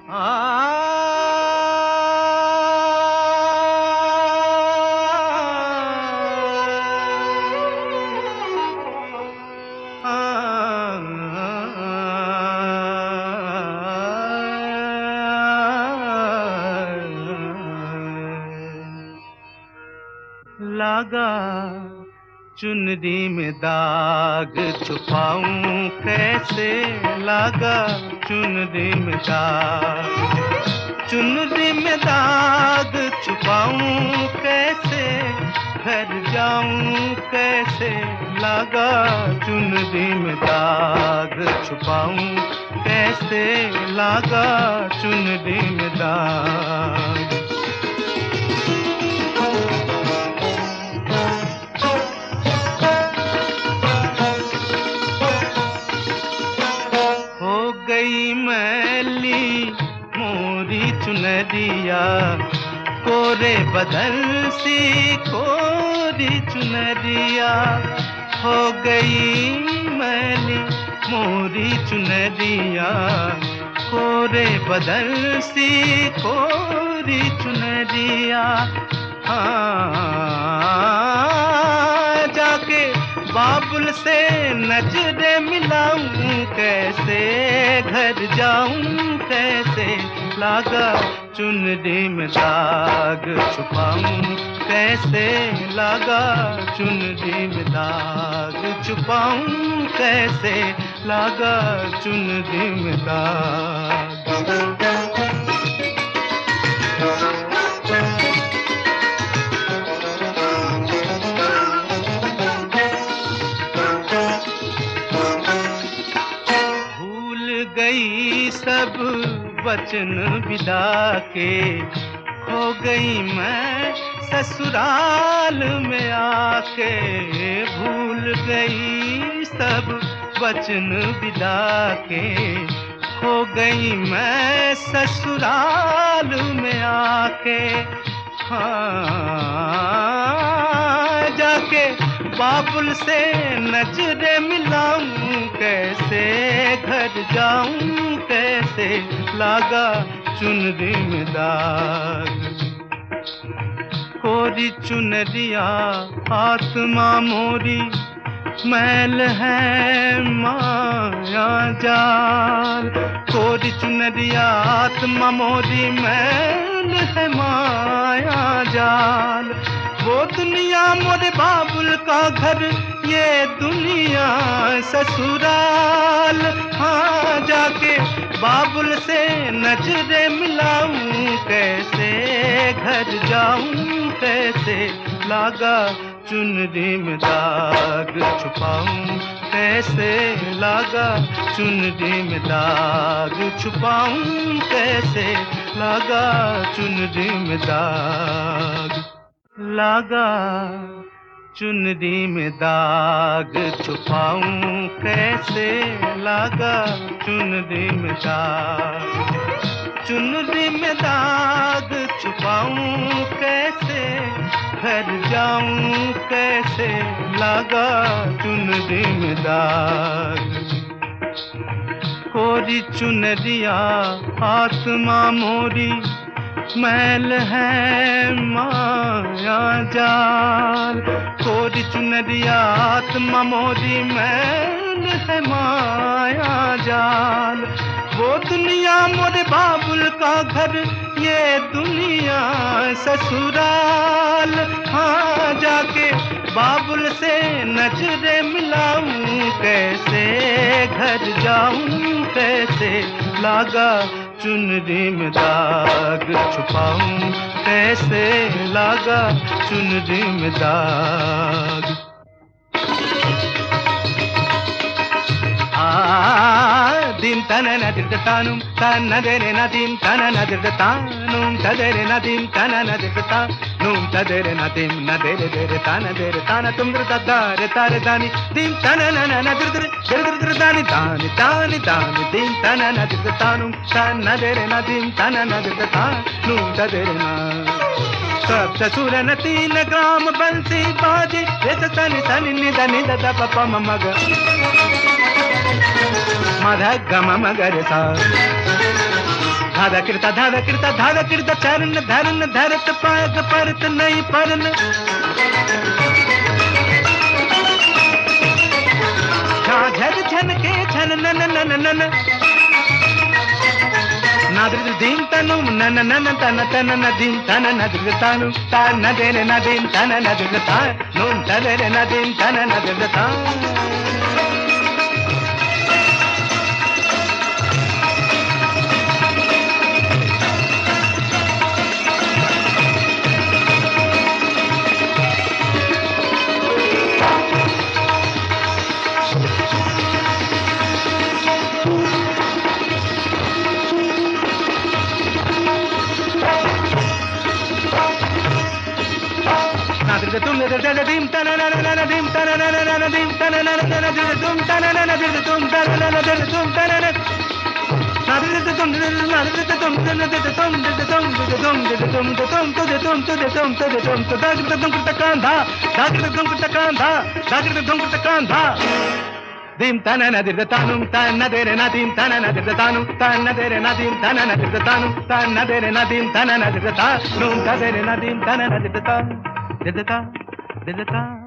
लागा चुनरी में दाग छुपाऊं कैसे, लागा चुनरी में दाग छुपाऊं कैसे, घर जाऊं कैसे, लागा चुनरी में दाग छुपाऊं कैसे, लागा चुनरी में दाग। गई मैली मोरी चुनरिया, कोरे बदल सी कोरी चुनरिया। हो गई मैली मोरी चुनरिया, कोरे बदल सी कोरी चुनरिया। जाके बाबुल से नजरें मिलाऊं कैसे, घर जाऊं कैसे, लागा चुनरी में दाग छुपाऊं कैसे, लागा चुनरी में दाग छुपाऊं कैसे, लागा चुनरी में दाग। गई सब वचन विदा के, खो गई मैं ससुराल में आके। भूल गई सब वचन विदा के, खो गई मैं ससुराल में आके। जाके बाबुल से नजरें मिलाऊं कैसे, घर जाऊं कैसे, लागा चुनरी में दाग। कोरी चुनरिया आत्मा मोरी, मैल है माया जाल। कोरी चुनरिया आत्मा मोरी, मैल है माया जाल। वो दुनिया मोरे बाबुल का घर, ये दुनिया ससुराल। जाके बाबुल से नजरें मिलाऊं कैसे, घर जाऊं कैसे, लागा चुनरी में दाग छुपाऊं कैसे, लागा चुनरी में दाग छुपाऊं कैसे, लागा चुनरी में दाग। लागा चुनरी में दाग छुपाऊं कैसे, लागा चुनरी में दाग। चुनरी में दाग छुपाऊं कैसे, घर जाऊं कैसे, लागा चुनरी में दाग। कोरी चुनरिया आत्मा मोरी, मैल है माया जाल। कोरी चुनरिया आत्मा मोरी, मैल है माया जाल। वो दुनिया मोरे बाबुल का घर, ये दुनिया ससुराल। जाके बाबुल से नजरें मिलाऊं कैसे, घर जाऊं कैसे, लागा चुनरी में दाग छुपाऊं कैसे, लागा चुनरी में दाग। dim tanana dirtanum tanadere nadim tanana dirtanum tadere nadim tanana dirtanum tadere nadim nadere dere tanadere tanatum dirtadare tare dani dim tanana nadir dir dani dani dani dani dim tanana dirtanum tanadere nadim tanana dirtanum tadere na सब ससुर न 3 ग्राम बंसी बाजी जैसे तनि तनि निदा निदा पपा मग मध गम मगर सा धादा किरता चरण धरन धरत पाग परत नहीं परन झन झन के झन नन नन नन नादृ दीम तनु नन नन तन तन नदीम तन नदृ तानु ता नदेरे नदीम तन नदृ ता नून तदेरे नदीम तन नदृ ता तुम दीम तन नन दीम तन नन दीम तन नन तुम तन नन तुम तन नन तुम तन दीम तन नदिर तानुम तन नदेरे नदीम तन नदिर तानुम तन नदेरे नदीम तन नदिर तानुम तन नदेरे नदीम तन नदिर तानुम तदेरे नदीम तन नदिर तानुम Did it